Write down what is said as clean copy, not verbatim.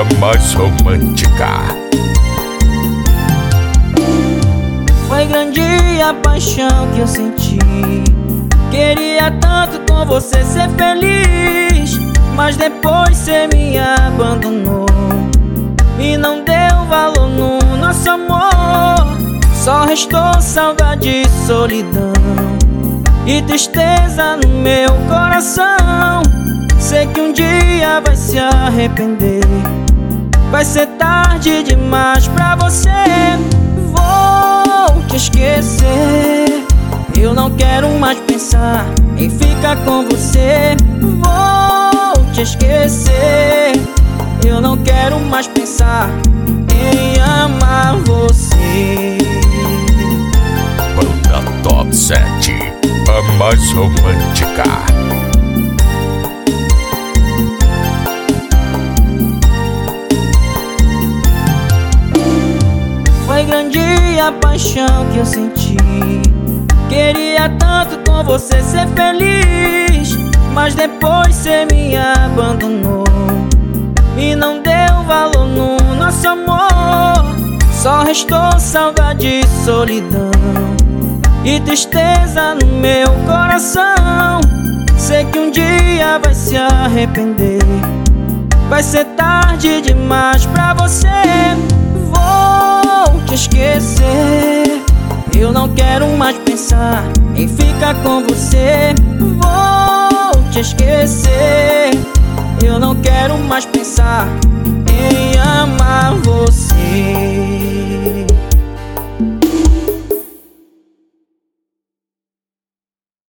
a mais romântica. Foi grande a paixão que eu senti. Queria tanto com você ser feliz, mas depois cê me abandonou e não deu valor no nosso amor. Só restou saudade e solidão e tristeza no meu coração. Sei que um dia vai se arrepender, vai ser tarde demais pra você. Vou te esquecer, eu não quero mais pensar em ficar com você. Vou te esquecer, eu não quero mais pensar em amar você. Banda Top 7, a mais romântica. Foi grande a paixão que eu senti. Queria tanto com você ser feliz, mas depois cê me abandonou e não deu valor no nosso amor. Só restou saudade e solidão e tristeza no meu coração. Sei que um dia vai se arrepender, vai ser tarde demais pra você. Vou te esquecer, eu não quero mais pensar em ficar com você. Vou te esquecer, eu não quero mais pensar em amar você.